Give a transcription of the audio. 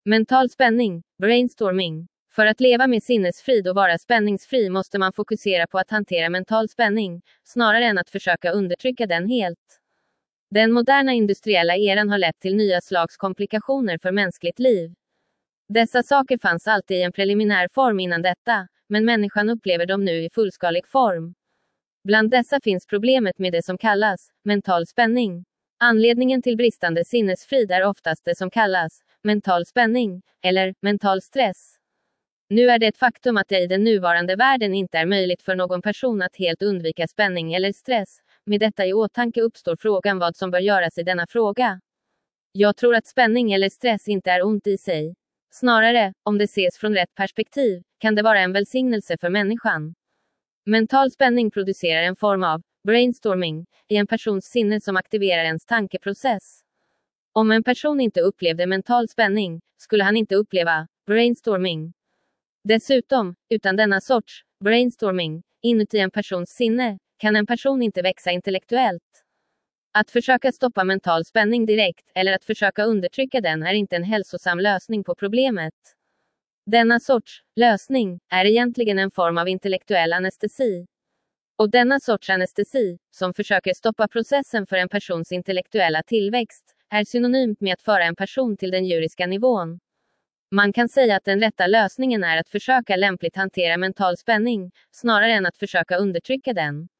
Mental spänning, brainstorming. För att leva med sinnesfrid och vara spänningsfri måste man fokusera på att hantera mental spänning, snarare än att försöka undertrycka den helt. Den moderna industriella eran har lett till nya slags komplikationer för mänskligt liv. Dessa saker fanns alltid i en preliminär form innan detta, men människan upplever dem nu i fullskalig form. Bland dessa finns problemet med det som kallas mental spänning. Anledningen till bristande sinnesfrid är oftast det som kallas mental spänning, eller mental stress. Nu är det ett faktum att det i den nuvarande världen inte är möjligt för någon person att helt undvika spänning eller stress. Med detta i åtanke uppstår frågan vad som bör göras i denna fråga. Jag tror att spänning eller stress inte är ont i sig. Snarare, om det ses från rätt perspektiv, kan det vara en välsignelse för människan. Mental spänning producerar en form av brainstorming i en persons sinne som aktiverar ens tankeprocess. Om en person inte upplevde mental spänning, skulle han inte uppleva brainstorming. Dessutom, utan denna sorts brainstorming inuti en persons sinne, kan en person inte växa intellektuellt. Att försöka stoppa mental spänning direkt, eller att försöka undertrycka den är inte en hälsosam lösning på problemet. Denna sorts lösning är egentligen en form av intellektuell anestesi. Och denna sorts anestesi, som försöker stoppa processen för en persons intellektuella tillväxt, är synonymt med att föra en person till den djuriska nivån. Man kan säga att den rätta lösningen är att försöka lämpligt hantera mental spänning, snarare än att försöka undertrycka den.